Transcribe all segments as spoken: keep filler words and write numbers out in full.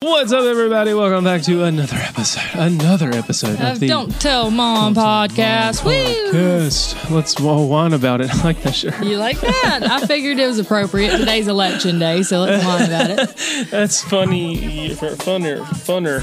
What's up, everybody? Welcome back to another episode. Another episode Uh, of the Don't Tell Mom podcast. Woo! podcast. Let's all whine about it. I like that shirt. You like that? I figured it was appropriate. Today's election day, so let's whine about it. That's funny. For funner, funner,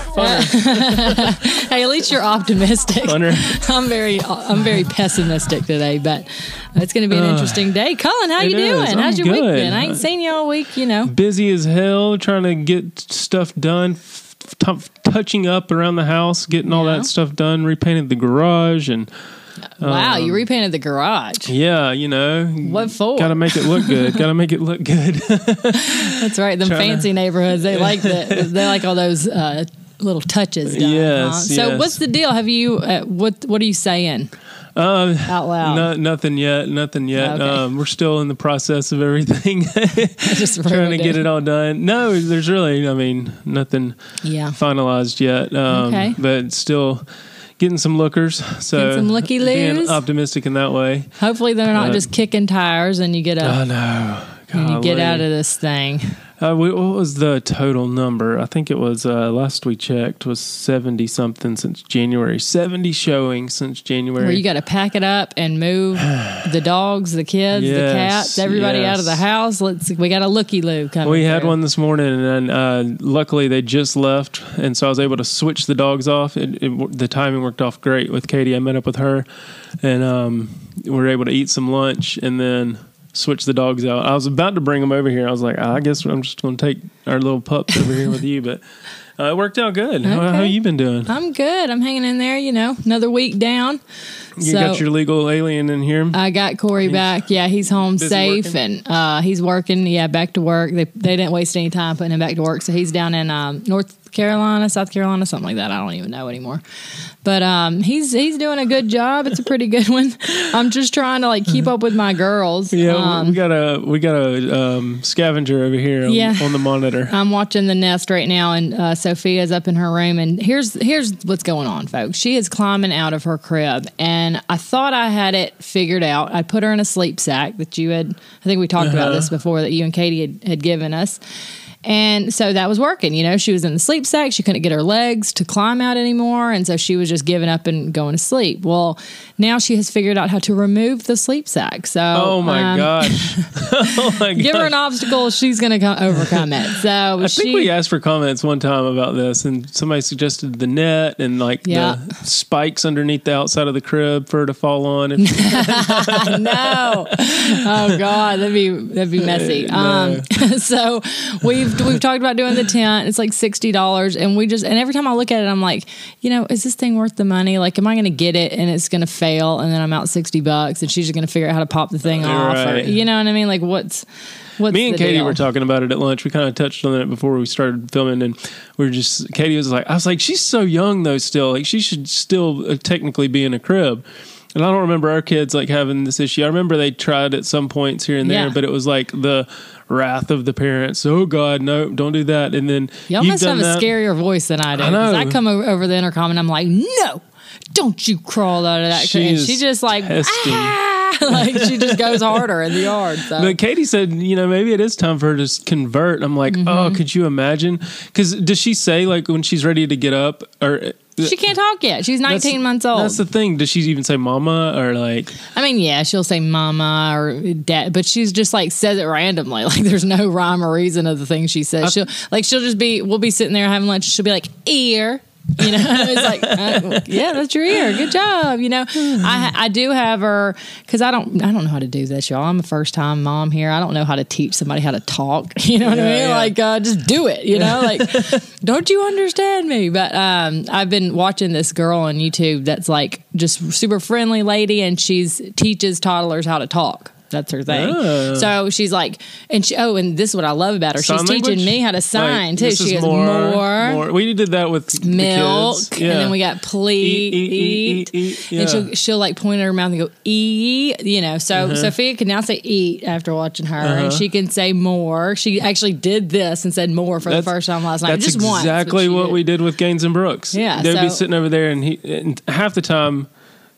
funner. Hey, at least you're optimistic. Funner. I'm very, I'm very pessimistic today, but it's going to be an interesting day. Cullen, how it you is. doing? I'm How's your week good. been? I ain't seen you all week. You know, Busy as hell, trying to get stuff done, f- t- touching up around the house, getting all Yeah. that stuff done, repainted the garage, and wow, um, you repainted the garage. yeah, you know, What for? Got to make it look good. Got to make it look good. That's right. Them Trying to- fancy neighborhoods, they like the, they like all those uh, little touches done. Yes, huh? So yes. what's the deal? Have you? Uh, what What are you saying Um, out loud? no, nothing yet. Nothing yet. Okay. Um, we're still in the process of everything. just Trying to ruined get it. it all done. No, there's really, I mean, nothing Yeah. finalized yet. Um, Okay. But still getting some lookers. So Getting some looky-loos. being optimistic in that way. Hopefully they're not Uh, just kicking tires and you get a Oh no. and you get Golly. out of this thing. Uh, we, what was the total number? I think it was uh, last we checked was seventy something since January. seventy showings since January. Where you got to pack it up and move the dogs, the kids, the Yes, cats, everybody yes. out of the house. Let's. We got a looky loo coming. We had through. one this morning, and uh, luckily they just left, and so I was able to switch the dogs off. It, it, the timing worked off great with Katie. I met up with her, and um, we were able to eat some lunch, and then switch the dogs out. I was about to bring them over here. I was like, I guess I'm just going to take our little pups over here with you, but uh, it worked out good. How, Okay. how you been doing? I'm good. I'm hanging in there. You know, another week down. You so, got your legal alien in here? I got Corey back. Yeah, he's home busy safe working? and uh, he's working. Yeah, back to work. They they didn't waste any time putting him back to work. So he's down in um, North Carolina, South Carolina, something like that. I don't even know anymore. But um, he's he's doing a good job. It's a pretty good one. I'm just trying to like keep up with my girls. Yeah, Um, we got a we got a um, scavenger over here on, Yeah. on the monitor. I'm watching The Nest right now, and uh, Sophia's up in her room. And here's here's what's going on, folks. She is climbing out of her crib, and I thought I had it figured out. I put her in a sleep sack that you had. I think we talked about Uh-huh. this before, that you and Katie had, had given us. And so that was working. You know, she was in the sleep sack. She couldn't get her legs to climb out anymore. And so she was just giving up and going to sleep. Well, now she has figured out how to remove the sleep sack. So, Oh my um, gosh! Oh my give her gosh. an obstacle, she's going to overcome it. So I she, think we asked for comments one time about this, and somebody suggested the net and like Yeah. the spikes underneath the outside of the crib for her to fall on. If, no. Oh God, that'd be that'd be messy. Um, so we've we've talked about doing the tent. It's like sixty dollars, and we just and every time I look at it, I'm like, you know, is this thing worth the money? Like, am I going to get it and it's going to fail, and then I'm out sixty bucks, and she's just going to figure out how to pop the thing off, or, Right. you know what I mean? Like, what's what's me and the Katie deal? were talking about it at lunch. We kind of touched on it before we started filming, and we were just Katie was like, I was like, she's so young though, still like she should still uh, technically be in a crib. And I don't remember our kids like having this issue. I remember they tried at some points here and there, Yeah. but it was like the wrath of the parents. Oh God, no, don't do that. And then Y'all you've must have done a that. scarier voice than I do. I 'Cause know. I come over, over the intercom and I'm like, no, don't you crawl out of that. She crib. And is she just like, testing. ah, like she just goes harder in the yard. So. But Katie said, you know, maybe it is time for her to s- convert. I'm like, Mm-hmm. oh, could you imagine? Because does she say like when she's ready to get up or? She can't talk yet. She's That's- nineteen months old. That's the thing. Does she even say mama or like? I mean, yeah, she'll say mama or dad, but she's just like says it randomly. Like there's no rhyme or reason of the things she says. She'll like she'll just be. We'll be sitting there having lunch. She'll be like ear. You know, it's like, uh, yeah, that's your ear. Good job. You know, I I do have her because I don't I don't know how to do this, y'all. I'm a first time mom here. I don't know how to teach somebody how to talk. You know what Yeah, I mean? yeah. Like, uh, just do it. You know, like, don't you understand me? But um, I've been watching this girl on YouTube that's like just super friendly lady, and she's teaches toddlers how to talk. That's her thing. Oh. So she's like, and she, oh, and this is what I love about her. Sign She's language? teaching me how to sign Like, too. this She is has more, more, more. We did that with the milk, kids. and Yeah. then we got please, Eat, eat, eat, eat, eat, eat. and she'll Yeah. she'll like point at her mouth and go eat. You know, so Uh-huh. Sophia can now say eat after watching her, Uh-huh. and she can say more. She actually did this and said more for That's- the first time last night. That's Just once, but exactly she what did. we did with Gaines and Brooks. Yeah, they'd be so- sitting over there, and he and half the time.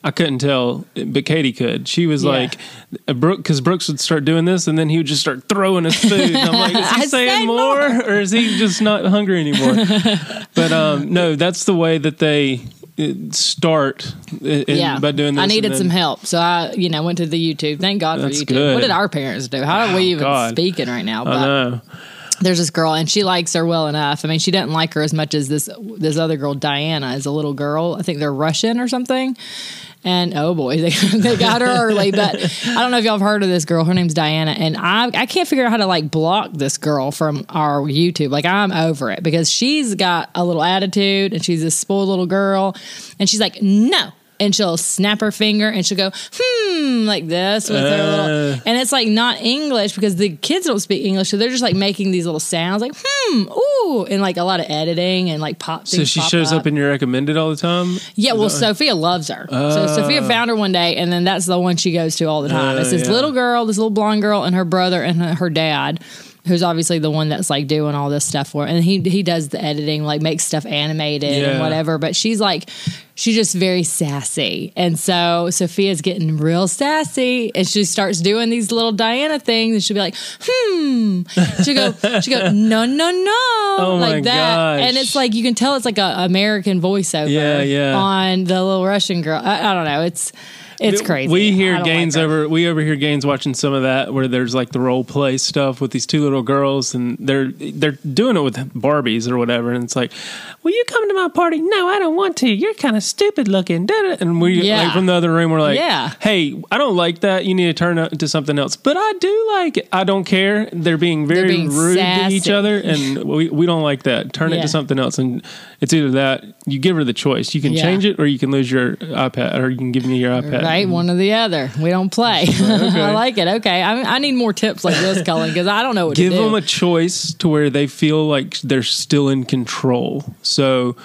I couldn't tell, but Katie could. She was Yeah. like, Brooke, because Brooks would start doing this, and then he would just start throwing us food. And I'm like, is he I saying said more, more. or is he just not hungry anymore? But um, no, that's the way that they uh, start in, Yeah, by doing this. I needed and then- some help, so I, you know, went to the YouTube. Thank God for That's YouTube. good. What did our parents do? How are we Oh, even God. speaking right now? I But know. there's this girl, and she likes her well enough. I mean, she doesn't like her as much as this this other girl, Diana, is a little girl. I think they're Russian or something. And oh boy, they, they got her early. But I don't know if y'all have heard of this girl. Her name's Diana, and I I can't figure out how to like block this girl from our YouTube. Like I'm over it because she's got a little attitude, and she's this spoiled little girl, and she's like no. And she'll snap her finger and she'll go, hmm, like this with her little. And it's like not English because the kids don't speak English. So they're just like making these little sounds like, hmm, ooh, and like a lot of editing and like pop. So she pop shows up. up in your recommended all the time? Yeah, well, Sophia loves her. So Sophia found her one day, and then that's the one she goes to all the time. Oh, It's this yeah. little girl, this little blonde girl, and her brother and her, her dad, who's obviously the one that's like doing all this stuff for her. And he he does the editing, like makes stuff animated Yeah. and whatever. But she's like, she's just very sassy. And so Sophia's getting real sassy, and she starts doing these little Diana things, and she'll be like, hmm. She'll go, she'll go, no, no, no, Oh my like that. gosh. And it's like you can tell it's like a American voiceover Yeah, yeah. on the little Russian girl. I, I don't know. It's it's crazy. We hear I don't Gaines like her. over. We overhear Gaines watching some of that where there's like the role play stuff with these two little girls, and they're they're doing it with Barbies or whatever. And it's like, "Will you come to my party?" No, I don't want to. You're kind of stupid looking. Da-da. And we Yeah. like, from the other room, we're like, Yeah. "Hey, I don't like that. You need to turn it to something else." But I do like it. I don't care. They're being very being rude to each sassy. other, and we we don't like that. Turn it Yeah. to something else, and it's either that you give her the choice. You can Yeah. change it, or you can lose your iPad, or you can give me your iPad. Right, one or the other. We don't play. I like it. Okay, I, I need more tips like this, Cullen, because I don't know what Give to do. them a choice to where they feel like they're still in control. So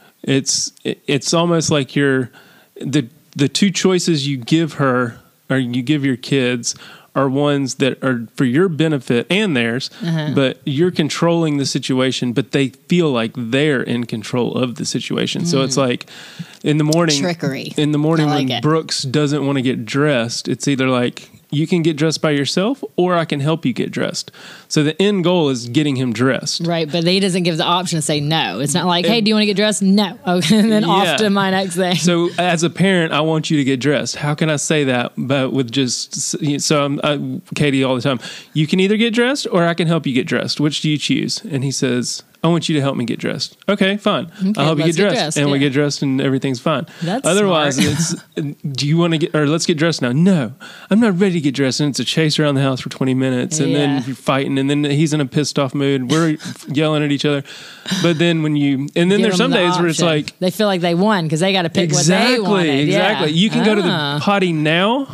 it's it's almost like you're the the two choices you give her or you give your kids are ones that are for your benefit and theirs, Uh-huh. but you're controlling the situation, but they feel like they're in control of the situation. So it's like in the morning, Trickery. in the morning I like when it. Brooks doesn't want to get dressed, it's either like you can get dressed by yourself or I can help you get dressed. So the end goal is getting him dressed. Right, but he doesn't give the option to say no. It's not like, hey, do you want to get dressed? No. Okay, and then Yeah. off to my next thing. So as a parent, I want you to get dressed. How can I say that? But with just so I'm uh, Katie all the time. You can either get dressed or I can help you get dressed. Which do you choose? And he says, I want you to help me get dressed. Okay, fine. I'll help you let's get get dressed, dressed, and we yeah. get dressed, and everything's fine. That's Otherwise, smart. it's do you want to get or let's get dressed now? No, I'm not ready to get dressed, and it's a chase around the house for twenty minutes, and Yeah. then you're fighting, and then he's in a pissed off mood. We're yelling at each other, but then when you and then Give there's them some the days where it's option. like they feel like they won because they got to pick exactly, what they wanted. exactly. Yeah. You can go to the Ah. potty now,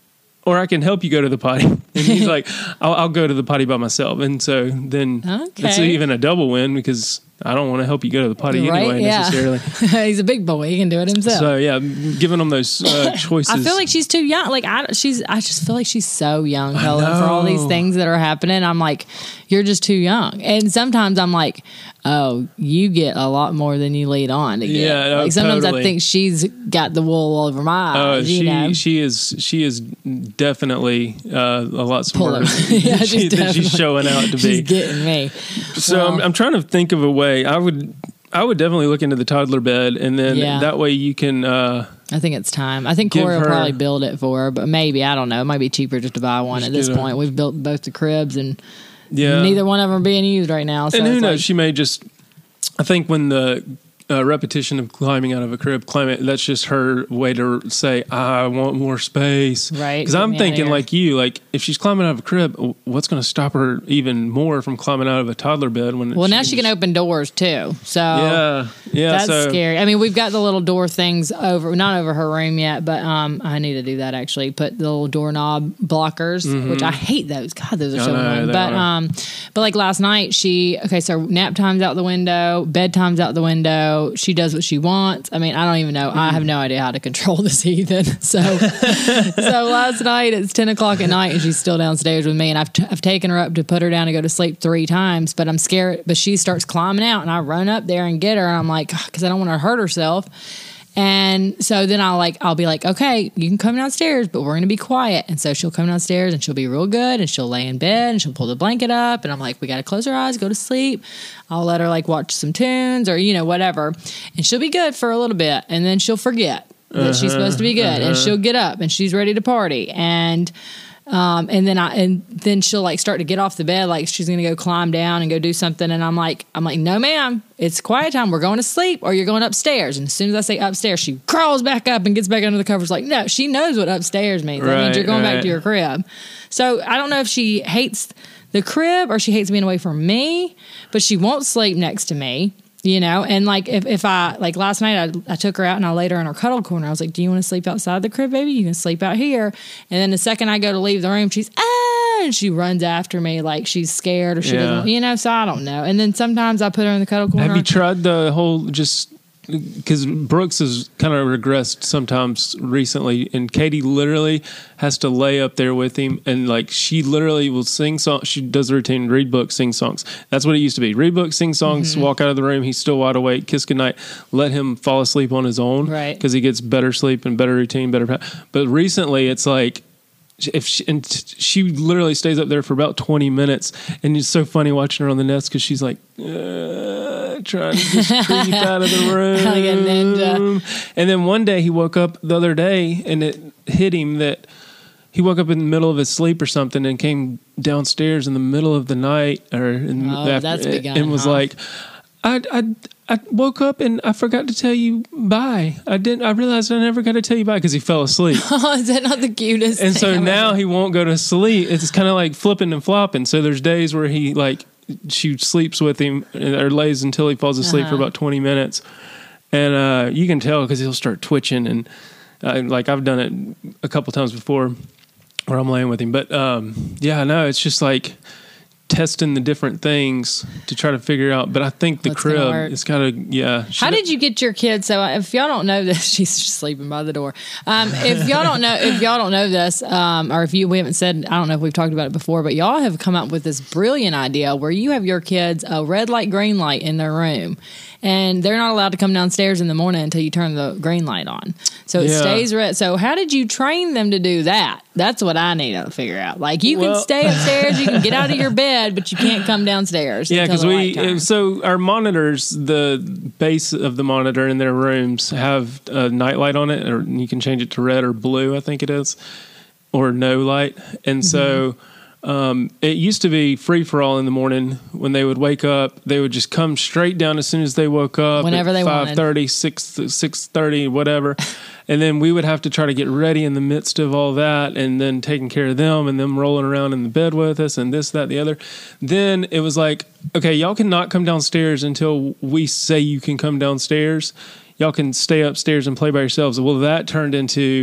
or I can help you go to the potty. And he's like, I'll, I'll go to the potty by myself. And so then it's Okay. even a double win because I don't want to help you go to the potty Right? anyway Yeah. necessarily. He's a big boy; he can do it himself. So yeah, giving them those uh, choices. I feel like she's too young. Like I, she's. I just feel like she's so young, Helen, for all these know. things that are happening. I'm like, you're just too young. And sometimes I'm like, oh, you get a lot more than you lead on to get. Yeah, no, like sometimes totally. I think she's got the wool all over my Oh, eyes. she you know, she is she is definitely uh, a lot smarter Pulling. Yeah, than, she, she's than she's definitely- showing out to she's be. getting me. So I'm, Well, I'm trying to think of a way. I would I would definitely look into the toddler bed, and then Yeah. that way you can. Uh, I think it's time. I think Give Corey will her- probably build it for her, but maybe I don't know. It might be cheaper just to buy one Just at this get a- point. We've built both the cribs, and yeah, neither one of them are being used right now. So and who it's knows? like- She may just. I think when the uh, repetition of climbing out of a crib, climbing that's just her way to say I want more space. Right, Because get I'm me outta thinking here. like you, like if she's climbing out of a crib, what's going to stop her even more from climbing out of a toddler bed? When Well, now she can just- open doors too. So Yeah, yeah. that's so, scary. I mean, we've got the little door things over, not over her room yet, but um, I need to do that actually. Put the little doorknob blockers, which I hate those. God, those are I so know, annoying. they But are. um, but like last night, she okay. So nap time's out the window, bedtime's out the window. She does what she wants. I mean, I don't even know. I have no idea how to control this heathen. So so last night it's ten o'clock at night and she's still downstairs with me, and I've t- I've taken her up to put her down to go to sleep three times, but I'm scared. But she starts climbing out, and I run up there and get her, and I'm like, because I don't want her to hurt herself. And so then I'll like I'll be like, okay, you can come downstairs, but we're gonna be quiet. And so she'll come downstairs and she'll be real good, and she'll lay in bed and she'll pull the blanket up, and I'm like, we gotta close our eyes, go to sleep. I'll let her like watch some tunes or you know whatever, and she'll be good for a little bit, and then she'll forget that uh-huh, she's supposed to be good, uh-huh. and she'll get up and she's ready to party, and. Um, and then I, and then she'll like start to get off the bed, like she's going to go climb down and go do something. And I'm like, I'm like, no, ma'am, it's quiet time. We're going to sleep, or you're going upstairs. And as soon as I say upstairs, she crawls back up and gets back under the covers. Like, no, she knows what upstairs means. That right, means you're going right. back to your crib. So I don't know if she hates the crib or she hates being away from me, but she won't sleep next to me. You know, and like if, if I, like last night, I, I took her out and I laid her in her cuddle corner. I was like, do you want to sleep outside the crib, baby? You can sleep out here. And then the second I go to leave the room, she's, ah, and she runs after me like she's scared or she yeah. doesn't, you know, so I don't know. And then sometimes I put her in the cuddle corner. Have you tried the whole just, because Brooks has kind of regressed sometimes recently, and Katie literally has to lay up there with him, and like she literally will sing songs. She does a routine, read books, sing songs. That's what it used to be. Read books, sing songs, mm-hmm. walk out of the room. He's still wide awake. Kiss goodnight. Let him fall asleep on his own, right? Because he gets better sleep and better routine, better. But recently, it's like. If she, and she literally stays up there for about twenty minutes, and it's so funny watching her on the nest because she's like uh, trying to just creep out of the room, like a ninja. And then one day he woke up the other day, and it hit him that he woke up in the middle of his sleep or something, and came downstairs in the middle of the night, or in oh, after, that's begun, and was huh? like, I. I I woke up and I forgot to tell you bye. I didn't. I realized I never got to tell you bye because he fell asleep. Oh, is that not the cutest? And thing so I've now ever... he won't go to sleep. It's kind of like flipping and flopping. So there's days where he like she sleeps with him or lays until he falls asleep uh-huh. for about twenty minutes, and uh, you can tell because he'll start twitching and uh, like I've done it a couple times before where I'm laying with him. But um, yeah, no, it's just like. Testing the different things to try to figure out, but I think the What's crib it's gotta yeah. How did you get your kids? So if y'all don't know this, she's sleeping by the door. Um, if y'all don't know, if y'all don't know this, um, or if you we haven't said, I don't know if we've talked about it before, but y'all have come up with this brilliant idea where you have your kids a red light, green light in their room, and they're not allowed to come downstairs in the morning until you turn the green light on. So it yeah. stays red. So how did you train them to do that? That's what I need to figure out. Like you well, can stay upstairs, you can get out of your bed, but you can't come downstairs. Yeah, because we so our monitors, the base of the monitor in their rooms have a night light on it, or you can change it to red or blue, I think it is, or no light. And mm-hmm. so um, it used to be free for all in the morning. When they would wake up, they would just come straight down as soon as they woke up. Whenever they wanted. five thirty, six, six thirty, whatever. And then we would have to try to get ready in the midst of all that, and then taking care of them, and them rolling around in the bed with us, and this, that, the other. Then it was like, okay, y'all cannot come downstairs until we say you can come downstairs. Y'all can stay upstairs and play by yourselves. Well, that turned into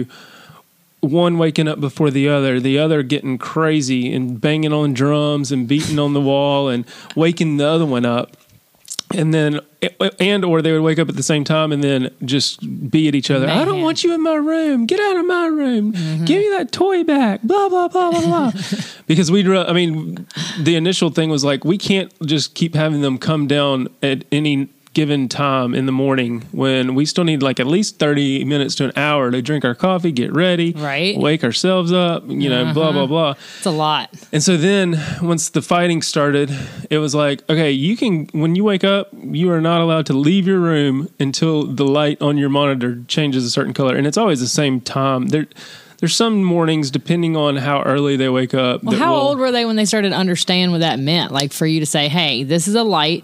one waking up before the other, the other getting crazy and banging on drums and beating on the wall and waking the other one up. And then, and or they would wake up at the same time and then just be at each other. Man. I don't want you in my room. Get out of my room. Mm-hmm. Give me that toy back. Blah, blah, blah, blah, blah. Because we'd, I mean, the initial thing was like, we can't just keep having them come down at any given time in the morning when we still need like at least thirty minutes to an hour to drink our coffee, get ready, right, wake ourselves up, you know, uh-huh. blah, blah, blah. It's a lot. And so then once the fighting started, it was like, okay, you can, when you wake up, you are not allowed to leave your room until the light on your monitor changes a certain color. And it's always the same time. There, There's some mornings, depending on how early they wake up. Well, how will, old were they when they started to understand what that meant? Like for you to say, hey, this is a light,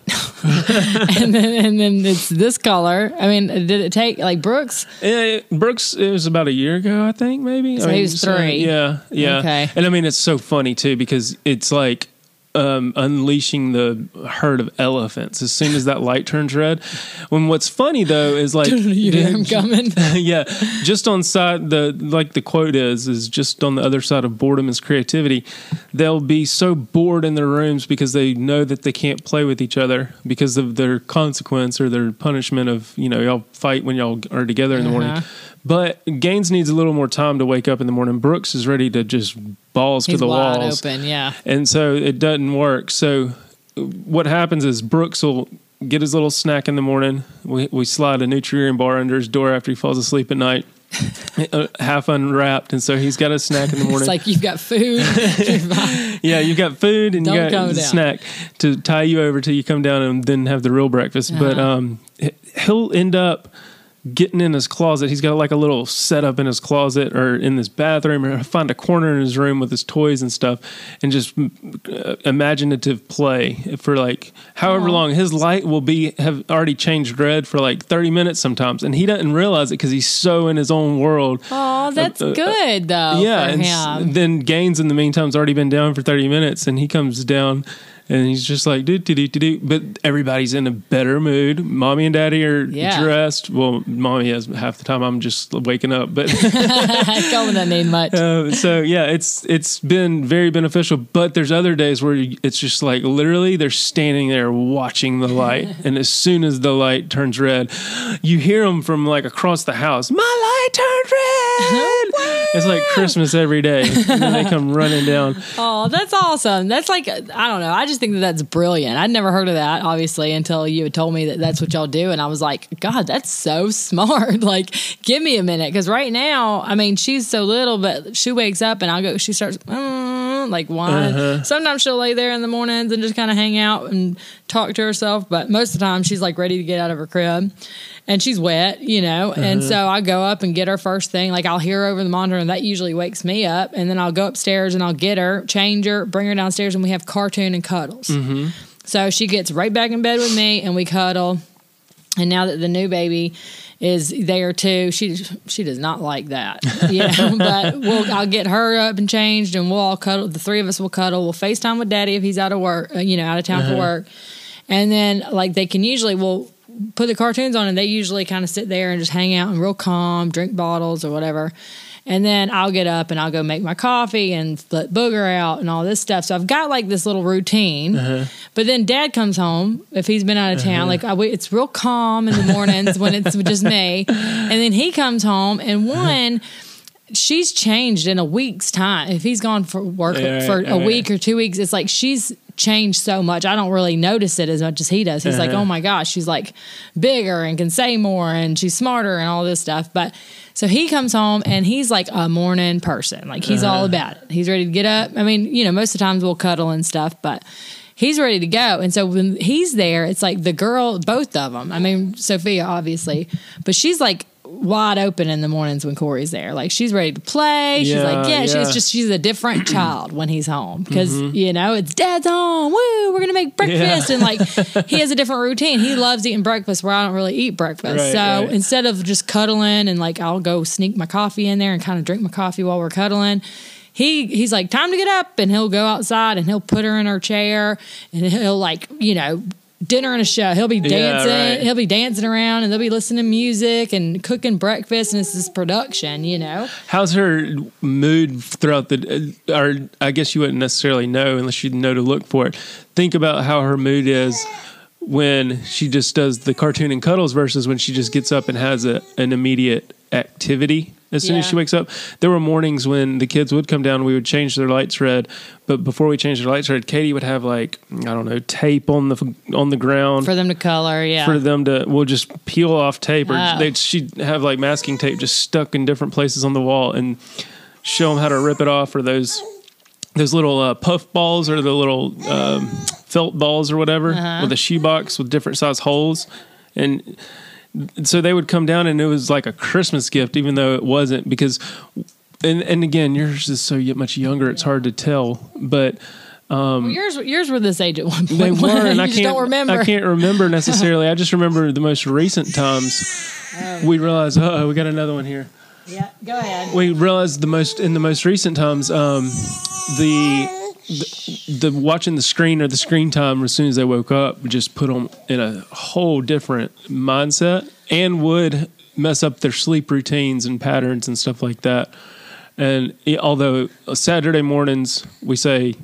and, then, and then it's this color. I mean, did it take, like Brooks? It, Brooks, it was about a year ago, I think, maybe. So I mean, he was three. So, yeah, yeah. Okay. And I mean, it's so funny, too, because it's like, Um, unleashing the herd of elephants as soon as that light turns red. When what's funny though is like you hear him coming. Yeah, just on side the like the quote is is just on the other side of boredom is creativity. They'll be so bored in their rooms because they know that they can't play with each other because of their consequence or their punishment of, you know, y'all fight when y'all are together in the uh-huh. morning. But Gaines needs a little more time to wake up in the morning. Brooks is ready to just balls He's to the wide walls. Open, yeah. And so it doesn't work. So what happens is Brooks will get his little snack in the morning. We we slide a Nutrient bar under his door after he falls asleep at night, half unwrapped, and so he's got a snack in the morning. It's like you've got food. Yeah, you got food and Don't you got a snack to tie you over till you come down and then have the real breakfast. Uh-huh. But um, he'll end up getting in his closet. He's got like a little setup in his closet or in his bathroom, or find a corner in his room with his toys and stuff, and just uh, imaginative play for like however oh. long. His light will be have already changed red for like thirty minutes sometimes, and he doesn't realize it because he's so in his own world. Oh, that's uh, uh, good though. Yeah, for and him. S- then Gaines in the meantime's already been down for thirty minutes, and he comes down. And he's just like, do, do, do, do, do. But everybody's in a better mood. Mommy and daddy are yeah. dressed. Well, mommy has half the time. I'm just waking up. But Coleman doesn't need much. Uh, so, yeah, it's it's been very beneficial. But there's other days where it's just like literally they're standing there watching the light. And as soon as the light turns red, you hear them from like across the house. My light turned red. It's like Christmas every day. And then they come running down. Oh, that's awesome. That's like, I don't know. I just think that that's brilliant. I'd never heard of that, obviously, until you had told me that that's what y'all do. And I was like, God, that's so smart. Like, give me a minute. Because right now, I mean, she's so little, but she wakes up and I'll go, she starts mm, like whining. Uh-huh. Sometimes she'll lay there in the mornings and just kind of hang out and talk to herself. But most of the time, she's like ready to get out of her crib. And she's wet, you know, uh-huh. and so I go up and get her first thing. Like, I'll hear her over the monitor, and that usually wakes me up. And then I'll go upstairs and I'll get her, change her, bring her downstairs, and we have cartoon and cuddles. Mm-hmm. So she gets right back in bed with me, and we cuddle. And now that the new baby is there too, she she does not like that, you know. But we'll I'll get her up and changed, and we'll all cuddle. The three of us will cuddle. We'll FaceTime with Daddy if he's out of work, you know, out of town uh-huh. for work. And then like they can usually we'll put the cartoons on, and they usually kind of sit there and just hang out and real calm, drink bottles or whatever. And then I'll get up and I'll go make my coffee and split Booger out and all this stuff. So I've got like this little routine. Uh-huh. But then Dad comes home if he's been out of town. Uh-huh. Like I, it's real calm in the mornings when it's just me. And then he comes home, and one, she's changed in a week's time. If he's gone for work yeah, for a week or two weeks, it's like she's changed so much. I don't really notice it as much as he does. He's uh-huh. like, oh my gosh, she's like bigger and can say more and she's smarter and all this stuff. But so he comes home and he's like a morning person. Like he's uh-huh. all about it. He's ready to get up. I mean, you know, most of the times we'll cuddle and stuff, but he's ready to go. And so when he's there, it's like the girl, both of them. I mean, Sophia, obviously, but she's like wide open in the mornings when Corey's there. Like she's ready to play. She's yeah, like, yeah, yeah. she's just, she's a different child when he's home because, mm-hmm. you know, it's Dad's home. Woo, we're going to make breakfast. Yeah. And like, he has a different routine. He loves eating breakfast where I don't really eat breakfast. Right, so right. instead of just cuddling and like, I'll go sneak my coffee in there and kind of drink my coffee while we're cuddling. He he's like, time to get up, and he'll go outside and he'll put her in her chair and he'll like, you know, dinner and a show. He'll be dancing. Yeah, right. He'll be dancing around, and they'll be listening to music and cooking breakfast, and it's this production, you know. How's her mood throughout the? Or I guess you wouldn't necessarily know unless you know to look for it. Think about how her mood is when she just does the cartoon and cuddles versus when she just gets up and has a an immediate activity. As soon yeah. as she wakes up, there were mornings when the kids would come down, we would change their lights red. But before we changed their lights red, Katie would have like, I don't know, tape on the on the ground. For them to color, yeah. For them to, we'll just peel off tape. Or oh. they'd, she'd have like masking tape just stuck in different places on the wall and show them how to rip it off. Or those those little uh, puff balls or the little um, felt balls or whatever uh-huh. with a shoebox with different size holes. And so they would come down, and it was like a Christmas gift, even though it wasn't, because, and, and again, yours is so much younger, it's hard to tell, but um, well, yours yours were this age at one point. They were, and I can't don't remember. I can't remember necessarily. I just remember the most recent times um, we realized, uh oh, we got another one here. Yeah, go ahead. We realized the most in the most recent times, um, the. The, the watching the screen or the screen time as soon as they woke up just put them in a whole different mindset and would mess up their sleep routines and patterns and stuff like that. And it, although Saturday mornings we say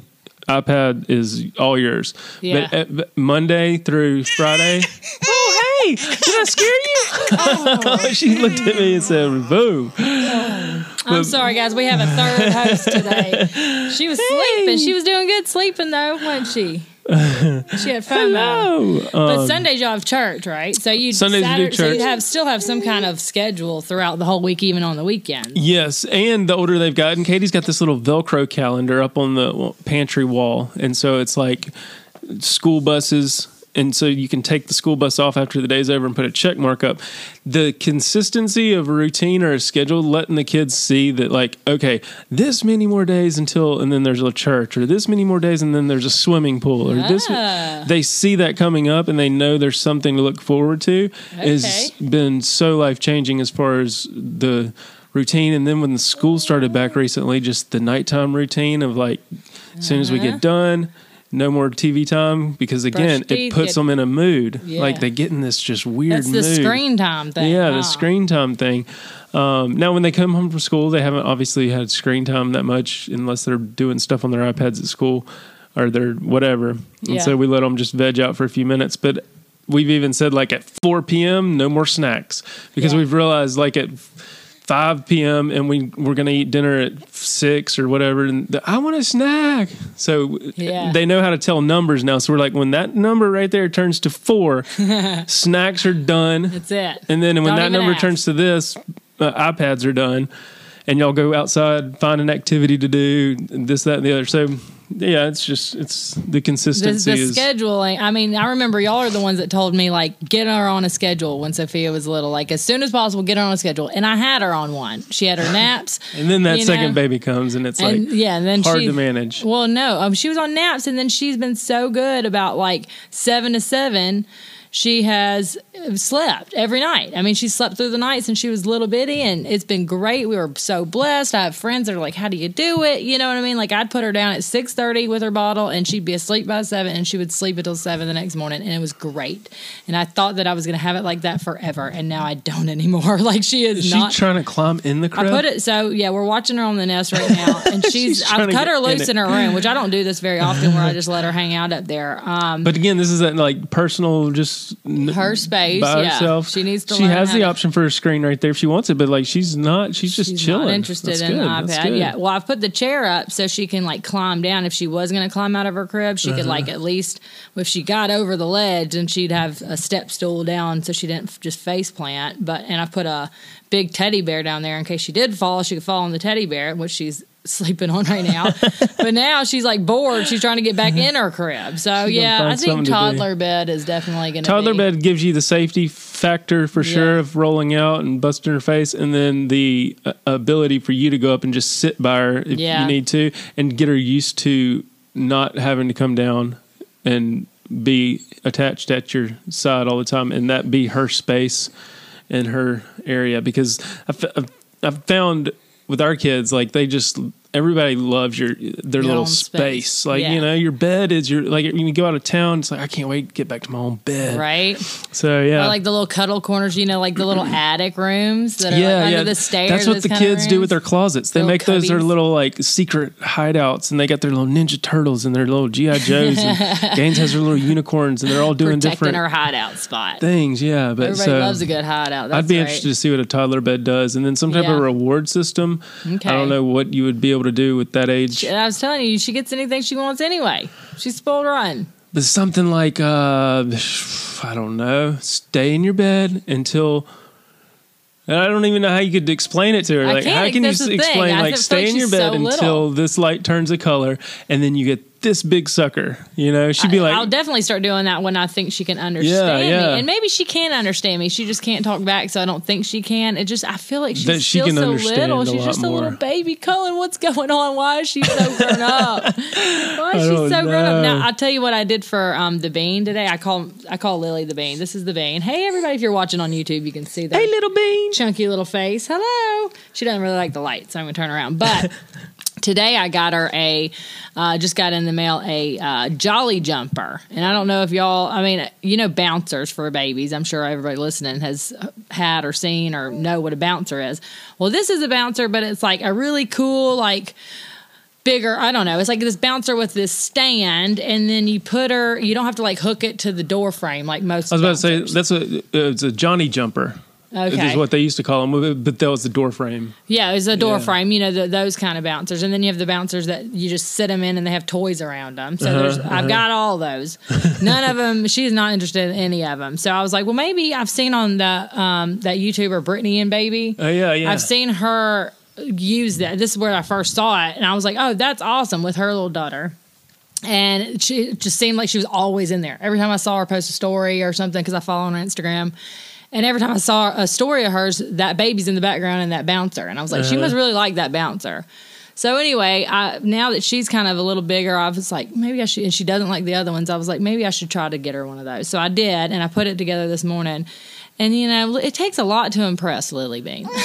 iPad is all yours, yeah. but, uh, but Monday through Friday. Oh, hey, did I scare you? Oh. She looked at me and said, "Boo." Oh. I'm sorry, guys. We have a third host today. She was hey. sleeping. She was doing good sleeping, though, wasn't she? She had FOMO. Hello. But Um, Sundays y'all have church, right? So you Sundays we do So you church. have still have some kind of schedule throughout the whole week, even on the weekend. Yes, and the older they've gotten, Katie's got this little Velcro calendar up on the pantry wall, and so it's like school buses, and so you can take the school bus off after the day's over and put a check mark up. The consistency of a routine or a schedule, letting the kids see that, like, okay, this many more days until, and then there's a church, or this many more days and then there's a swimming pool, or this. Ah. They see that coming up, and they know there's something to look forward to. Okay. Has been so life changing as far as the routine. And then when the school started back recently, just the nighttime routine of like, as soon as we Uh-huh. get done, no more T V time, because again, Brush teeth, it puts get- them in a mood. Yeah. Like they get in this just weird That's the mood. screen time thing. Yeah, huh? the screen time thing. Um, now, when they come home from school, they haven't obviously had screen time that much unless they're doing stuff on their iPads at school or their whatever. And Yeah. so we let them just veg out for a few minutes. But we've even said like at four p.m., no more snacks, because Yeah. we've realized like at five p.m. and we we're gonna eat dinner at six or whatever, and the, I want a snack. So Yeah. they know how to tell numbers now. So we're like, when that number right there turns to four, snacks are done. That's it. And then when Don't that even number ask. turns to this, uh, iPads are done, and y'all go outside, find an activity to do, this, that, and the other. So yeah, it's just it's the The, consistency the is. scheduling. I mean, I remember y'all are the ones that told me like get her on a schedule when Sophia was little. Like as soon as possible, get her on a schedule. And I had her on one. She had her naps. And then that you second know, baby comes, and it's and like yeah, and then hard she, to manage. Well, no, um, she was on naps, and then she's been so good about like seven to seven. She has slept every night. I mean, she slept through the night since she was little bitty, and it's been great. We were so blessed. I have friends that are like, "How do you do it?" You know what I mean? Like, I'd put her down at six thirty with her bottle, and she'd be asleep by seven, and she would sleep until seven the next morning, and it was great. And I thought that I was going to have it like that forever, and now I don't anymore. Like, she is, Is she not trying to climb in the I crib? put it so yeah. We're watching her on the nest right now, and she's, She's trying I've to cut get her in loose it. in, her room, which I don't do this very often, where I just let her hang out up there. Um, But again, this is that like personal, just n- Her space, by yeah. herself. She needs to She learn has how the to- option for a screen right there if she wants it, but like she's not. She's just she's chilling. not interested That's in good. the That's iPad. good. Yeah. Well, I've put the chair up so she can like climb down. If she was going to climb out of her crib, she could Uh-huh. like at least if she got over the ledge, and she'd have a step stool down so she didn't f- just face plant. But and I put a big teddy bear down there in case she did fall, she could fall on the teddy bear, which she's sleeping on right now. But now she's like bored. She's trying to get back in her crib. So She's gonna yeah, find I something think to do. toddler bed is definitely going to Toddler be. bed gives you the safety factor for sure Yeah. of rolling out and busting her face, and then the uh, ability for you to go up and just sit by her if Yeah. you need to, and get her used to not having to come down and be attached at your side all the time, and that be her space and her area. Because I've, I've, I've found with our kids, like they just everybody loves your their Your little own space. space. Like Yeah. you know, your bed is your like when you go out of town. It's like I can't wait to get back to my own bed. Right? So yeah, Or like the little cuddle corners, you know, like the little attic rooms that are yeah, like under yeah. the stairs. That's what those the kind of kids do with their rooms. closets. They Little make those their cubbies. little like secret hideouts, and they got their little Ninja Turtles and their little G I Joes. And Gaines has her little unicorns, and they're all doing protecting different her hideout spot. things. Yeah, but Everybody so loves a good hideout. That's I'd be right. interested to see what a toddler bed does, and then some type Yeah. of reward system. Okay. I don't know what you would be able to do with that age. And I was telling you, she gets anything she wants anyway. She's spoiled rotten. But something like, uh, I don't know, stay in your bed until. I don't even know how you could explain it to her. I Like, how can't, can you that's the thing. explain, I like, feel stay like in your she's bed so until little. this light turns a color, and then you get this big sucker? You know, she'd be like, I'll definitely start doing that when I think she can understand yeah. me. And maybe she can understand me. She just can't talk back, so I don't think she can. It just I feel like she's That she still can so understand little. a She's lot just a little more. baby. Cullen, what's going on? Why is she so grown up? Why is I she don't so grown up? know. Now I'll tell you what I did for um the bean today. I call I call Lily the bean. This is the bean. Hey everybody, if you're watching on YouTube, you can see that. hey, little bean. Chunky little face. Hello. She doesn't really like the light, so I'm gonna turn around. But today I got her a, uh, just got in the mail a uh, Jolly Jumper, and I don't know if y'all, I mean, you know, bouncers for babies. I'm sure everybody listening has had or seen or know what a bouncer is. Well, this is a bouncer, but it's like a really cool, like. Bigger, I don't know. It's like this bouncer with this stand, and then you put her. You don't have to like hook it to the door frame like most. I was about to say bouncers. that's a it's a Johnny jumper. Okay. is what they used to call them, but that was the door frame. Yeah, it was a door Yeah. frame, you know, the, those kind of bouncers. And then you have the bouncers that you just sit them in and they have toys around them. So Uh-huh, there's, uh-huh. I've got all those. None of them, she's not interested in any of them. So I was like, well, maybe I've seen on the um, that YouTuber, Brittany and Baby. Oh, yeah, yeah. I've seen her use that. This is where I first saw it. And I was like, oh, that's awesome with her little daughter. And she it just seemed like she was always in there. Every time I saw her post a story or something, because I follow her on Instagram. And every time I saw a story of hers, that baby's in the background and that bouncer. And I was like, she Uh-huh. must really like that bouncer. So anyway, I, now that she's kind of a little bigger, I was like, maybe I should, and she doesn't like the other ones. I was like, maybe I should try to get her one of those. So I did, and I put it together this morning. And, you know, it takes a lot to impress Lily Bean. She's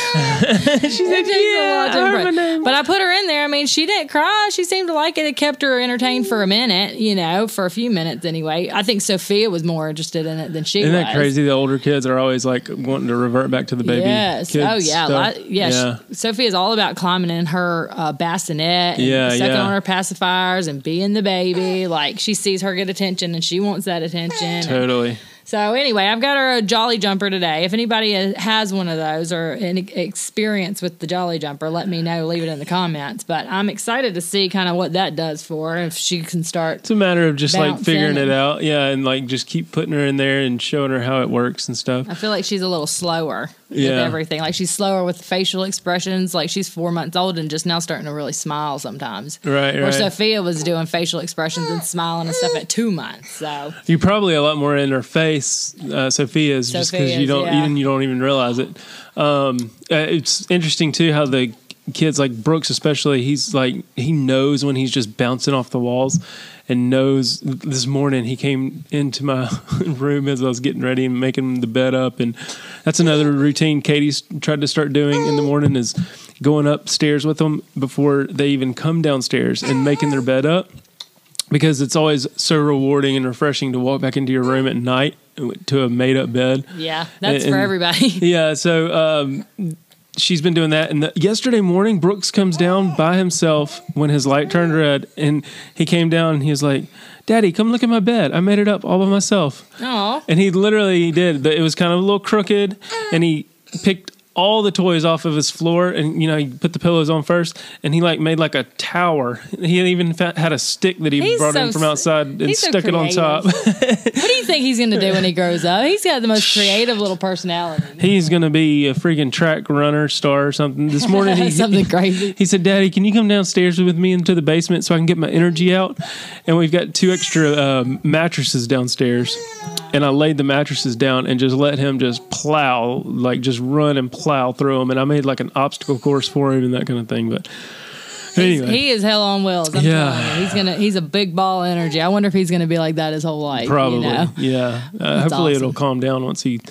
like, yeah, I heard my name. But I put her in there. I mean, she didn't cry. She seemed to like it. It kept her entertained for a minute, you know, for a few minutes anyway. I think Sophia was more interested in it than she Isn't was. that crazy? The older kids are always like wanting to revert back to the baby. Yes. Kids Oh, yeah. stuff. Li- yeah. yeah. She, Sophia's all about climbing in her uh, bassinet and Yeah, sucking yeah. on her pacifiers and being the baby. Like, she sees her get attention and she wants that attention. Totally. So anyway, I've got her a Jolly Jumper today. If anybody has one of those or an experience with the Jolly Jumper, let me know. Leave it in the comments. But I'm excited to see kind of what that does for her, if she can start. It's a matter of just like bouncing figuring it and- out. Yeah. And like just keep putting her in there and showing her how it works and stuff. I feel like she's a little slower with Yeah. everything. Like, she's slower with facial expressions. Like, she's four months old and just now starting to really smile sometimes. Right, Where right. Sophia was doing facial expressions and smiling and stuff at two months. So You're probably a lot more in her face, uh, Sophia's, just because you Sophia's, don't yeah. even you don't even realize it. Um, uh, it's interesting too how the kids like Brooks, especially, he's like he knows when he's just bouncing off the walls, and knows. This morning he came into my room as I was getting ready and making the bed up, and that's another routine Katie's tried to start doing in the morning is going upstairs with them before they even come downstairs and making their bed up. Because it's always so rewarding and refreshing to walk back into your room at night to a made up bed. yeah, that's And- for everybody. Yeah, so um, she's been doing that. And the, yesterday morning, Brooks comes down by himself when his light turned red, and he came down and he was like, "Daddy, come look at my bed. I made it up all by myself." Aw. And he literally did. It was kind of a little crooked, and he picked all the toys off of his floor, and you know he put the pillows on first, and he like made like a tower. He even fa- had a stick that he He's brought so in from s- outside and he's so stuck it on top. What do you think he's going to do when he grows up? He's got the most creative little personality. He's gonna be a freaking track runner star or something. This morning he Something crazy. He said, "Daddy, can you come downstairs with me into the basement so I can get my energy out?" And we've got two extra um, mattresses downstairs, and I laid the mattresses down and just let him just plow, like just run and plow through them. And I made like an obstacle course for him and that kind of thing. But anyway, He is hell on wheels. I'm Yeah. telling you. He's gonna. He's a big ball of energy. I wonder if he's gonna be like that his whole life. probably, You know? yeah. Uh, hopefully, awesome. it'll calm down once he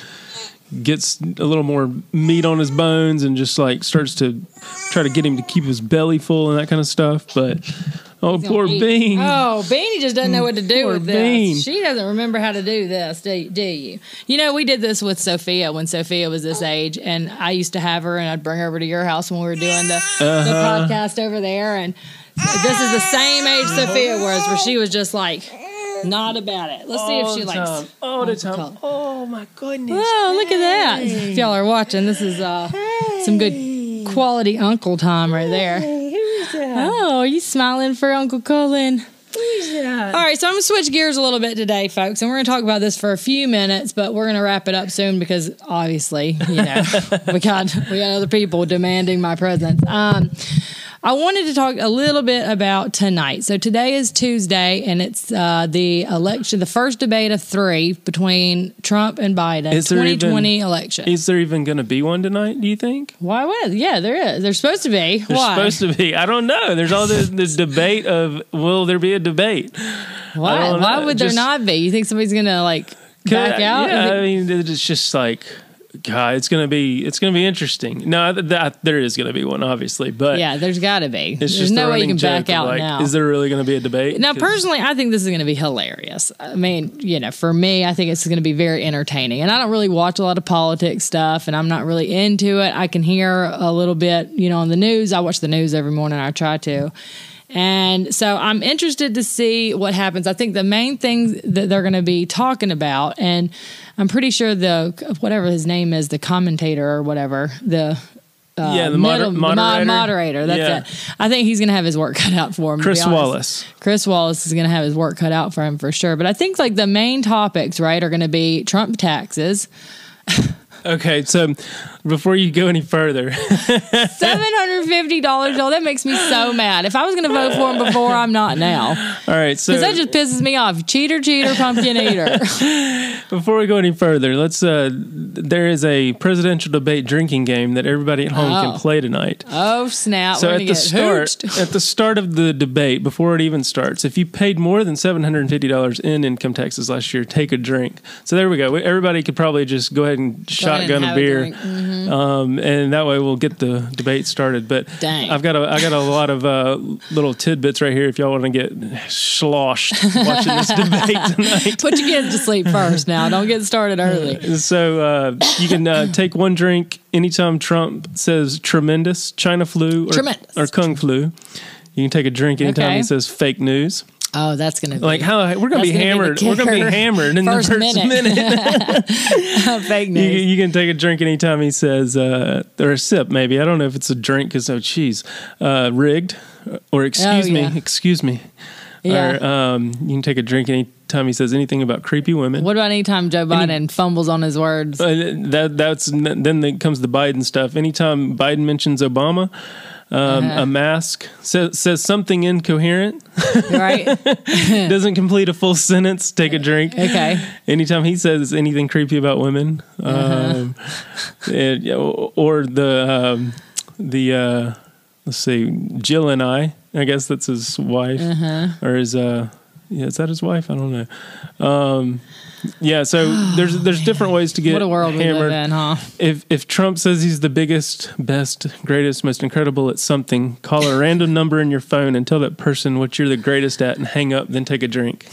gets a little more meat on his bones and just like starts to try to get him to keep his belly full and that kind of stuff. But oh, He's poor gonna eat. Bean. Oh, Beanie just doesn't know what to do Poor with this. Bean. She doesn't remember how to do this, do, do you? You know, we did this with Sophia when Sophia was this age, and I used to have her, and I'd bring her over to your house when we were doing the, the Uh-huh. podcast over there, and this is the same age Sophia was, where she was just like, not about it. Let's see if All she the likes time. All the Uncle time. Cullen. Oh my goodness. Oh, look at that. If y'all are watching, this is uh, some good quality uncle time right there. Who's that? Oh, are you smiling for Uncle Cullen? Who's that? All right, so I'm going to switch gears a little bit today, folks, and we're going to talk about this for a few minutes, but we're going to wrap it up soon because obviously, you know, we got we got other people demanding my presence. Um, I wanted to talk a little bit about tonight. So today is Tuesday, and it's uh, the election, the first debate of three between Trump and Biden, Is there twenty twenty even- election. Is there even going to be one tonight, do you think? Why would? Yeah, there is. There's supposed to be. There's Why? supposed to be. I don't know. There's all this, this debate of, will there be a debate? Why? I don't Why know. would Just- there not be? You think somebody's going to, like, back out? Yeah, You I think- mean, it's just like, God, it's gonna be, it's gonna be interesting. No, th- that there is gonna be one, obviously, but yeah, there's got to be. it's There's just no the way you running can back joke of, out like, now. Is there really gonna be a debate? Now, 'Cause- personally, I think this is going to be hilarious. I mean, you know, for me, I think it's going to be very entertaining. And I don't really watch a lot of politics stuff, and I'm not really into it. I can hear a little bit, you know, on the news. I watch the news every morning. I try to. And so I'm interested to see what happens. I think the main thing that they're going to be talking about, and I'm pretty sure the, whatever his name is, the commentator or whatever, the Uh, yeah, the moder- middle, moderator. moderator. That's yeah. it. I think he's going to have his work cut out for him. Chris Wallace. Chris Wallace is going to have his work cut out for him for sure. But I think like the main topics, right, are going to be Trump taxes. Okay, so before you go any further, seven hundred fifty dollars, Joel. That makes me so mad. If I was going to vote for him before, I'm not now. All right, so because that just pisses me off. Cheater, cheater, pumpkin eater. Before we go any further, let's. Uh, there is a presidential debate drinking game that everybody at home Oh. can play tonight. Oh snap! So We're at gonna the get start, hooched. at the start of the debate, before it even starts, if you paid more than seven hundred and fifty dollars in income taxes last year, take a drink. So there we go. Everybody could probably just go ahead and Go ahead shotgun and a have beer, drink. Mhm. um, and that way we'll get the debate started. But Dang. I've got a, I got a lot of uh, little tidbits right here if y'all want to get sloshed watching this debate tonight. Put your kids to sleep first. Now, don't get started early. So uh, you can uh, take one drink anytime Trump says tremendous, China flu, or, Tremendous. or Kung flu. You can take a drink anytime Okay. he says fake news. Oh, that's gonna be Like how we're gonna That's be gonna be the hammered. we're gonna be kicker. hammered in First the first minute. minute. fake you, news. you can take a drink anytime he says, uh, or a sip maybe. I don't know if it's a drink because oh, geez, uh, rigged or excuse Oh, me, yeah. excuse me. Yeah. Or um, you can take a drink anytime he says anything about creepy women. What about anytime Joe Biden fumbles on his words? Uh, that that's then there comes the Biden stuff. Anytime Biden mentions Obama, um, Uh-huh. a mask says says something incoherent, Right? doesn't complete a full sentence. Take a drink. Okay. Anytime he says anything creepy about women, um, it- or the um, the uh, let's see, Jill and I. I guess that's his wife, Uh-huh. or his uh, yeah, is that his wife? I don't know. Um, yeah, so there's there's different ways to get What a world we hammered. live in, huh? If if Trump says he's the biggest, best, greatest, most incredible at something, call a random number in your phone and tell that person what you're the greatest at, and hang up. Then take a drink.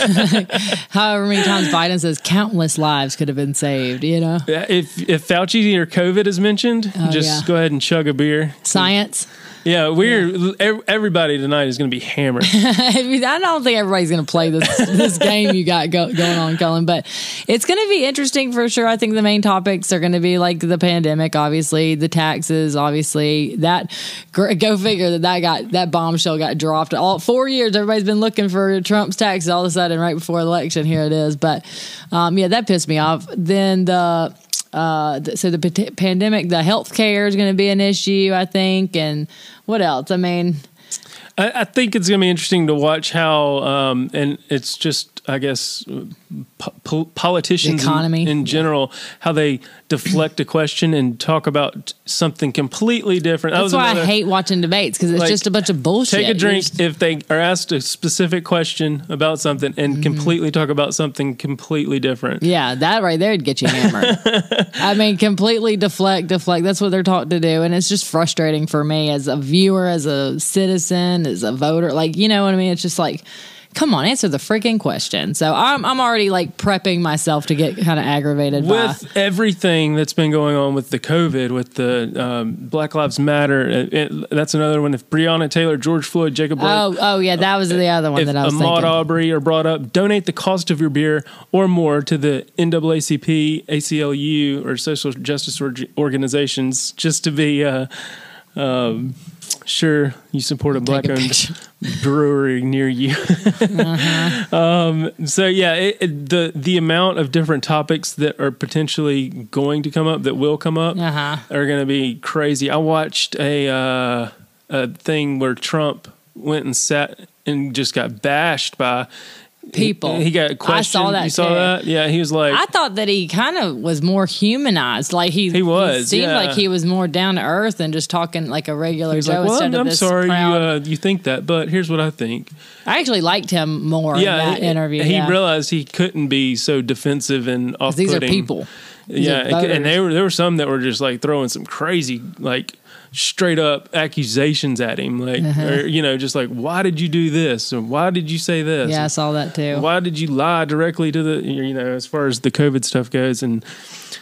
However many times Biden says countless lives could have been saved, you know? If if Fauci or COVID is mentioned, Oh, just yeah. go ahead and chug a beer. Science. Yeah, we're ev- everybody tonight is going to be hammered. I mean, I don't think everybody's going to play this this game you got go, going on, Cullen, but it's going to be interesting for sure. I think the main topics are going to be like the pandemic, obviously, the taxes, obviously. That gr- go figure that that got that bombshell got dropped. All four years, everybody's been looking for Trump's taxes. All of a sudden, right before election, here it is. But um, yeah, that pissed me off. Then the. Uh, th- so the p- pandemic, the health care is going to be an issue, I think, and what else? I mean, I, I think it's going to be interesting to watch how, um, and it's just, I guess, po- po- politicians The economy. in, in general, how they deflect a question and talk about something completely different. That that's was why another- I hate watching debates because it's Like, just a bunch of bullshit. Take a drink There's- if they are asked a specific question about something and Mm-hmm. completely talk about something completely different. Yeah, that right there would get you hammered. I mean, completely deflect, deflect. That's what they're taught to do. And it's just frustrating for me as a viewer, as a citizen, as a voter. Like, you know what I mean? It's just like, come on, answer the freaking question. So I'm, I'm already like prepping myself to get kind of aggravated With by. everything that's been going on with the COVID, with the um, Black Lives Matter, it, it, that's another one. If Breonna Taylor, George Floyd, Jacob Blake, Oh, oh yeah, that was the other one if that I was Ahmaud thinking. Arbery are brought up, donate the cost of your beer or more to the N double A C P, A C L U, or social justice org- organizations, just to be uh, um, sure you support a Take a black-owned picture. brewery near you. Uh-huh. um, so yeah, it, it, the the amount of different topics that are potentially going to come up, that will come up, Uh-huh. are going to be crazy. I watched a uh, a thing where Trump went and sat and just got bashed by People. He, he got I questioned. saw that You saw too. that? Yeah, he was like, I thought that he kind of was more humanized. Like he, He was, seemed yeah. like he was more down to earth and just talking like a regular he was Joe like, well, instead I'm, of I'm this sorry you proud. uh, you think that, but here's what I think. I actually liked him more Yeah, in that he, interview. he yeah. realized he couldn't be so defensive and 'Cause off-putting. these are people. These Yeah, are and- voters. and they were there were some that were just like throwing some crazy like straight up accusations at him, like Uh-huh. or, you know, just like, why did you do this, or why did you say this? Yeah, I saw that too. Why did you lie directly to the, you know, as far as the COVID stuff goes? And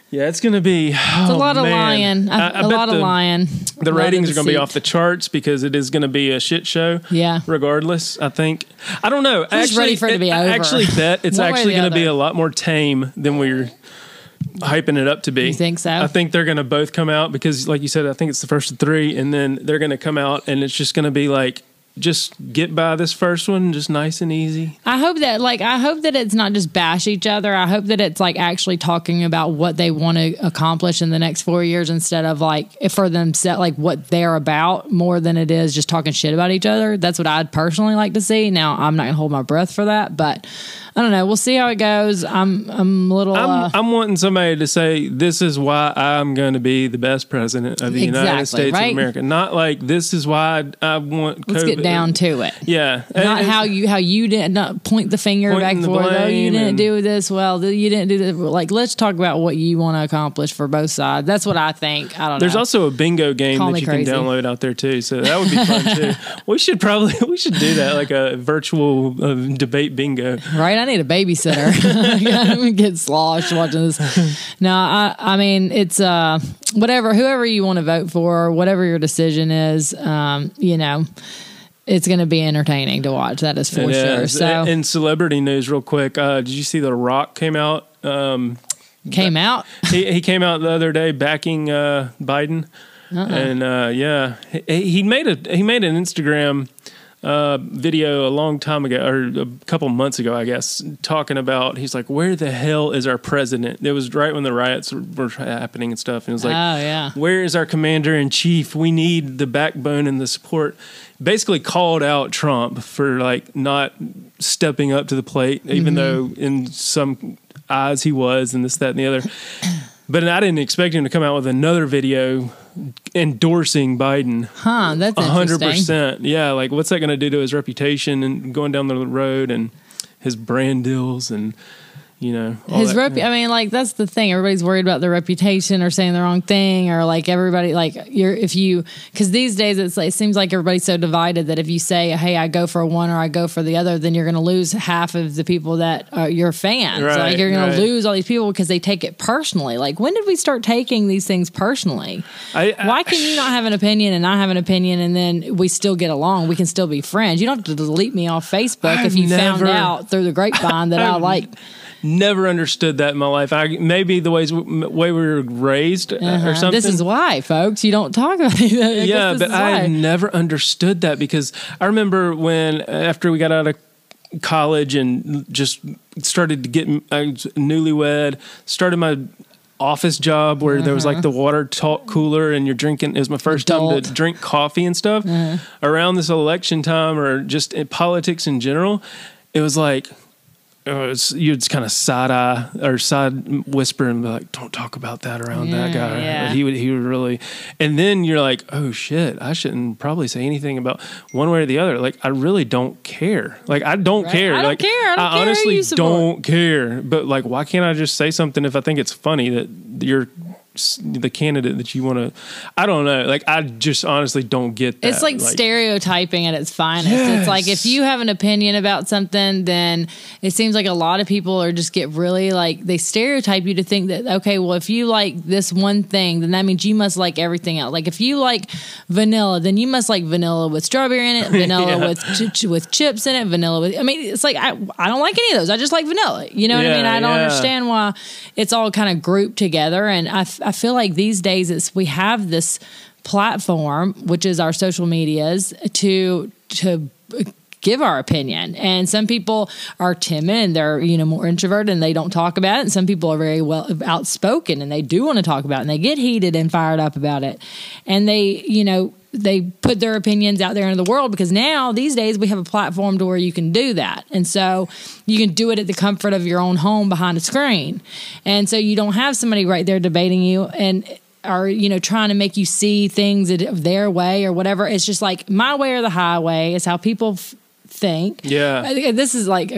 Yeah, it's going to be It's oh, a lot of man. lying. A, I, I a bet lot the, of lying. The A lot ratings of are going to be deceit. off the charts because it is going to be a shit show. Yeah. Regardless, I think. I don't know. I'm just ready for it to be I over. actually bet it's One way or actually the going to be other. a lot more tame than we're hyping it up to be. You think so? I think they're going to both come out because, like you said, I think it's the first of three, and then they're going to come out, and it's just going to be like, just get by this first one, just nice and easy. I hope that, like, I hope that it's not just bash each other. I hope that it's like actually talking about what they want to accomplish in the next four years instead of like for them set like what they're about more than it is just talking shit about each other. That's what I'd personally like to see. Now, I'm not gonna hold my breath for that, but I don't know. We'll see how it goes. I'm I'm a little. I'm, uh, I'm wanting somebody to say, this is why I'm going to be the best president of the United Exactly, States right? of America. Not like, this is why I, I want Let's COVID. get down to it. Yeah. Not And- how you how you didn't not point the finger back Pointing and the forth. Oh, you blame didn't and- do this well. You didn't do this. Like, let's talk about what you want to accomplish for both sides. That's what I think. I don't There's know. also a bingo game Call that me you crazy. can download out there too, so that would be fun too. We should probably we should do that, like a virtual uh, debate bingo. Right, I need a babysitter. I'm gonna get sloshed watching this. No, I, I mean it's uh, whatever, whoever you want to vote for, whatever your decision is, um, you know, it's going to be entertaining to watch. That is for It sure. is. So In celebrity news, real quick, uh, did you see The Rock came out? Um, came out. he he came out the other day backing uh, Biden, Uh-uh. and uh, yeah, he, he made a he made an Instagram uh, video a long time ago, or a couple months ago, I guess, talking about, he's like, where the hell is our president? It was right when the riots were happening and stuff, and it was like, Oh yeah. where is our commander in chief? We need the backbone and the support. Basically called out Trump for like not stepping up to the plate, even Mm-hmm. though in some eyes he was, and this, that, and the other. But I didn't expect him to come out with another video endorsing Biden. Huh. That's A hundred interesting. percent. Yeah. Like, what's that going to do to his reputation and going down the road and his brand deals and, you know, all His that rep. kind of- I mean, like that's the thing. Everybody's worried about their reputation or saying the wrong thing, or like everybody, like you're if you because these days it's like, it seems like everybody's so divided that if you say, "Hey, I go for one or I go for the other," then you're going to lose half of the people that are your fans. Right, like you're going right. to lose all these people because they take it personally. Like when did we start taking these things personally? I, I, Why can you not have an opinion and not have an opinion, and then we still get along? We can still be friends. You don't have to delete me off Facebook I've if you found never- out through the grapevine that I I've like. Never understood that in my life. I maybe the ways way we were raised uh, Uh-huh. or something. This is why, folks. You don't talk about it. I yeah, guess this but is why. I never understood that because I remember when after we got out of college and just started to get I was newlywed, started my office job where there was like the water talk cooler and you're drinking. It was my first time Adult. to drink coffee and stuff around this election time or just in politics in general. It was like. Uh, it's, you'd just kind of side eye or side whisper and be like, "Don't talk about that around that Yeah, guy." yeah. He would, he would really, and then you're like, "Oh shit, I shouldn't probably say anything about one way or the other." Like, I really don't care. Like, I don't Right. care. I don't like, care. I don't care who honestly you support. don't care. But like, why can't I just say something if I think it's funny that you're s- the candidate that you want to? I don't know. Like, I just honestly don't get that. It's like, stereotyping at its finest. It's like if Yes. you have an opinion about something, then it seems like a lot of people are just get really like they stereotype you to think that okay, well if you like this one thing, then that means you must like everything else. Like if you like vanilla, then you must like vanilla with strawberry in it, vanilla Yeah. with ch- ch- with chips in it, vanilla with. I mean, it's like I I don't like any of those. I just like vanilla. You know what I Yeah, mean? I don't yeah. understand why it's all kind of grouped together. And I f- I feel like these days it's we have this platform, which is our social medias, to to give our opinion. And some people are timid and they're, you know, more introverted and they don't talk about it. And some people are very well outspoken and they do want to talk about it and they get heated and fired up about it. And they, you know, they put their opinions out there into the world because now these days we have a platform to where you can do that. And so you can do it at the comfort of your own home behind a screen. And so you don't have somebody right there debating you and are, you know, trying to make you see things their way or whatever. It's just like my way or the highway is how people f- think. Yeah. I think this is like,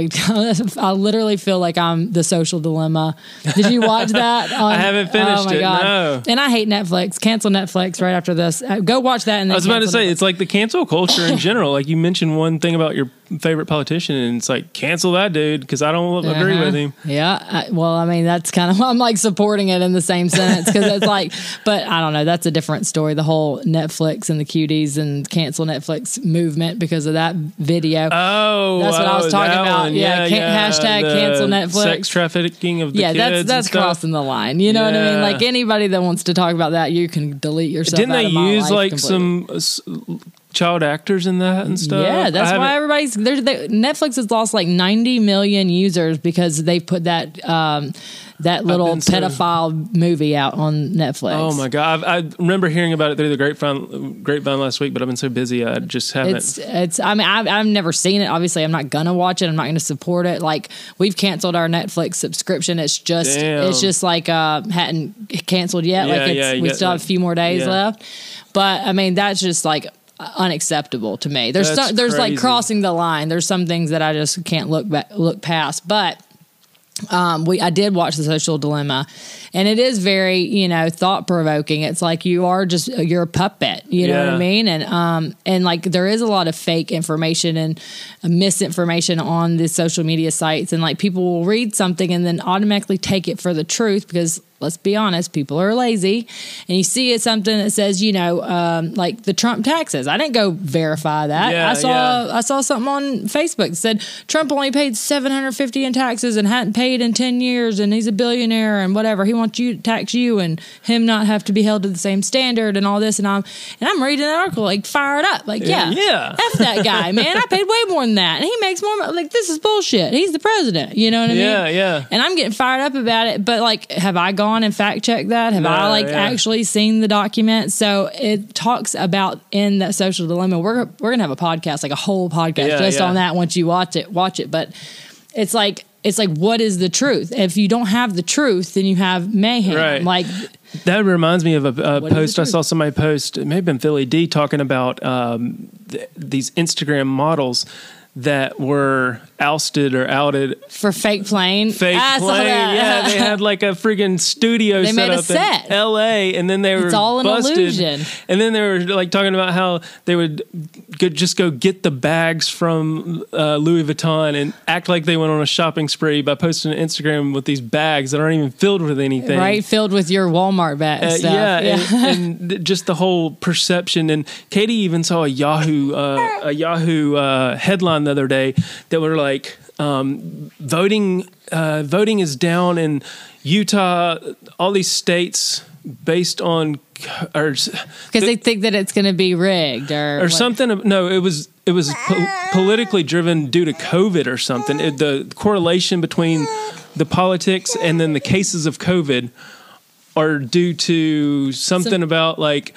I literally feel like I'm the Social Dilemma. Did you watch that? On, I haven't finished oh my it, God. no. And I hate Netflix. Cancel Netflix right after this. Uh, Go watch that. And then I was about to cancel say, Netflix. it's like the cancel culture in general. Like you mentioned one thing about your favorite politician, and it's like, cancel that dude because I don't uh-huh. agree with him. Yeah. I, well, I mean, that's kind of, I'm like supporting it in the same sentence because it's like, but I don't know. That's a different story. The whole Netflix and the cuties and cancel Netflix movement because of that video. Oh, that's what oh, I was talking about. One. Yeah. yeah, can, yeah. Hashtag the cancel Netflix. Sex trafficking of the yeah, kids. that's that's crossing the line. You know yeah. what I mean? Like anybody that wants to talk about that, you can delete yourself. Didn't out they of my use life like completely. some uh, child actors in that and stuff? Yeah, that's why everybody's they, Netflix has lost like ninety million users because they put that um, that little pedophile so, movie out on Netflix. Oh my god, I, I remember hearing about it through the grapevine grapevine last week, but I've been so busy I just haven't. It's it's. I mean, I've, I've never seen it. Obviously, I'm not gonna watch it. I'm not gonna support it. Like we've canceled our Netflix subscription. It's just Damn. it's just like uh, hadn't canceled yet. Yeah, like it's, yeah, we still like, have a few more days yeah. left. But I mean, that's just like unacceptable to me. There's That's some, there's crazy. like crossing the line. There's some things that I just can't look back, look past. But um, we I did watch The Social Dilemma, and it is very, you know, thought provoking. It's like you are just you're a puppet, you know yeah. what I mean? And um and like there is a lot of fake information and misinformation on the social media sites, and like people will read something and then automatically take it for the truth because, let's be honest, people are lazy. And you see it something that says, you know, um, like the Trump taxes. I didn't go verify that. Yeah, I saw yeah. I saw something on Facebook that said Trump only paid seven hundred fifty in taxes and hadn't paid in ten years, and he's a billionaire and whatever. He wants you to tax you and him not have to be held to the same standard and all this. And I'm and I'm reading an article like fired up, like yeah, yeah, F that guy, man. I paid way more than that, and he makes more money. Like this is bullshit. He's the president. You know what I mean? Yeah, yeah. And I'm getting fired up about it. But like, have I gone and fact check that? Have no, I like yeah. actually seen the document? So it talks about in that Social Dilemma. We're we're gonna have a podcast, like a whole podcast yeah, just yeah. on that. Once you watch it, watch it. But it's like it's like what is the truth? If you don't have the truth, then you have mayhem. Right. Like that reminds me of a, a post I saw somebody post. It may have been Philly D talking about um, th- these Instagram models that were ousted or outed for fake plane. Fake I plane. saw that. Yeah, they had like a freaking studio they set made a up set. in L A, and then they were it's all an busted. illusion. And then they were like talking about how they would go, just go get the bags from uh, Louis Vuitton and act like they went on a shopping spree by posting on Instagram with these bags that aren't even filled with anything. Right, filled with your Walmart bag uh, stuff. Yeah, yeah. And, and just the whole perception. And Katie even saw a Yahoo uh, a Yahoo uh, headline the other day that were like, um, voting uh, voting is down in Utah, all these states based on or because they think that it's going to be rigged or or what? something. No, it was it was po- politically driven due to COVID or something. It, the correlation between the politics and then the cases of COVID are due to something Some, about like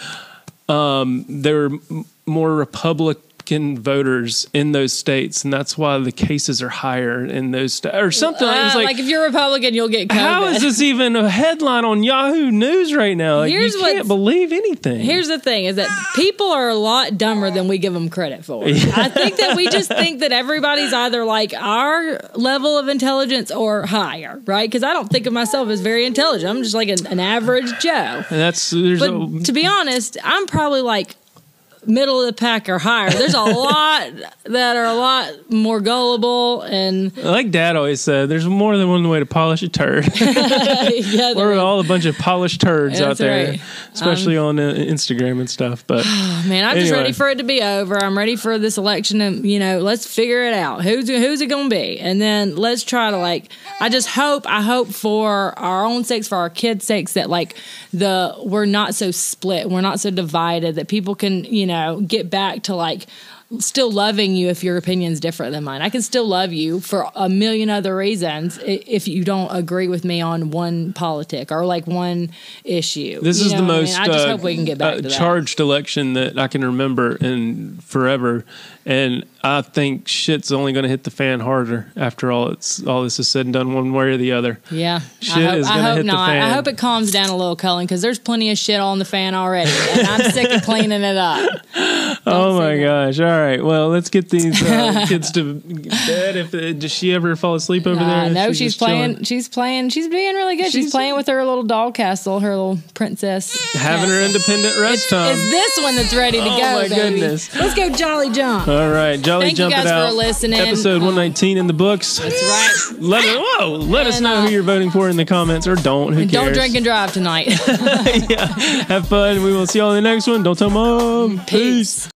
um, there were m- more Republican voters in those states, and that's why the cases are higher in those states, or something. Uh, it was like, like if you're Republican, you'll get COVID. How is this even a headline on Yahoo News right now? Like, you can't believe anything. Here's the thing: is that people are a lot dumber than we give them credit for. Yeah. I think that we just think that everybody's either like our level of intelligence or higher, right? Because I don't think of myself as very intelligent. I'm just like an, an average Joe. And that's there's but a, to be honest, I'm probably like middle of the pack or higher. There's a lot that are a lot more gullible, and like Dad always said, there's more than one way to polish a turd. yeah, We're is. all a bunch of polished turds That's out there, right. especially um, on uh, Instagram and stuff. But man, I'm anyway. just ready for it to be over. I'm ready for this election, and you know, let's figure it out. Who's who's it going to be, and then let's try to like. I just hope. I hope for our own sakes, for our kids' sakes, that like the we're not so split, we're not so divided, that people can you know. Know, get back to like still loving you if your opinion's different than mine. I can still love you for a million other reasons if you don't agree with me on one politic or like one issue. This you is the most I, mean? I just uh, hope we can get back uh, to that. charged election that I can remember in forever. And I think shit's only going to hit the fan harder after all it's all this is said and done, one way or the other. Yeah, shit I hope, is going to hit not. the fan. I hope it calms down a little, Cullen, because there's plenty of shit on the fan already, and I'm sick of cleaning it up. Don't oh my that. gosh! All right. Well, let's get these uh, kids to bed. If uh, does she ever fall asleep over Uh, there? no, she's, just playing. chilling? She's playing. She's being really good. She's, She's- playing with her little doll castle, her little princess. Having her castle. independent rest It's, time. it's this one that's ready to Oh, go, my baby. goodness. Let's go jolly jump. All right, Jolly Thank you Jump guys It Out. for listening. Episode Um, one nineteen in the books. That's right. Let us, whoa, let us And, know uh, who you're voting for in the comments, or don't. Who And cares? don't drink and drive tonight. yeah. Have fun. We will see you all in the next one. Don't tell mom. Peace.